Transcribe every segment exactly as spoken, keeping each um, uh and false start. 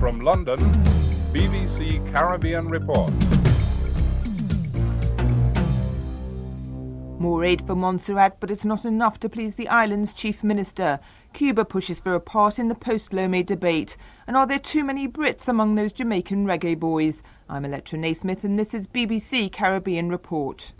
From London, B B C Caribbean Report. More aid for Montserrat, but it's not enough to please the island's chief minister. Cuba pushes for a part in the post-Lomé debate. And are there too many Brits among those Jamaican reggae boys? I'm Electra Naismith and this is B B C Caribbean Report.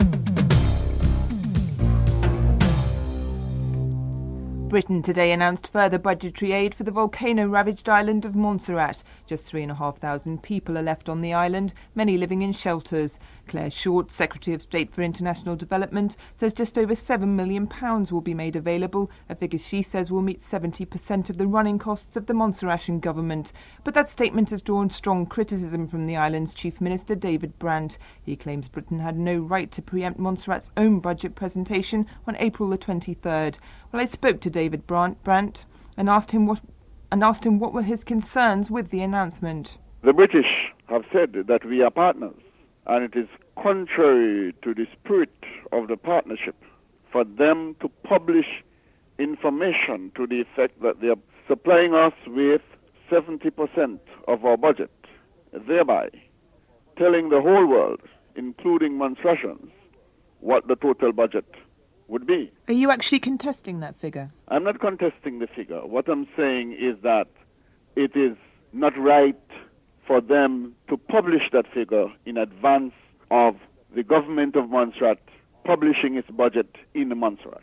Britain today announced further budgetary aid for the volcano-ravaged island of Montserrat. Just three and a half thousand people are left on the island, many living in shelters. Claire Short, Secretary of State for International Development, says just over seven million pounds will be made available, a figure she says will meet seventy percent of the running costs of the Montserratian government. But that statement has drawn strong criticism from the island's Chief Minister David Brandt. He claims Britain had no right to preempt Montserrat's own budget presentation on April the twenty-third. Well, I spoke to David Brandt and asked him what and asked him what were his concerns with the announcement. The British have said that we are partners, and it is contrary to the spirit of the partnership for them to publish information to the effect that they are supplying us with seventy percent of our budget, thereby telling the whole world, including Montserratians, what the total budget would be. Are you actually contesting that figure? I'm not contesting the figure. What I'm saying is that it is not right for them to publish that figure in advance of the government of Montserrat publishing its budget in Montserrat.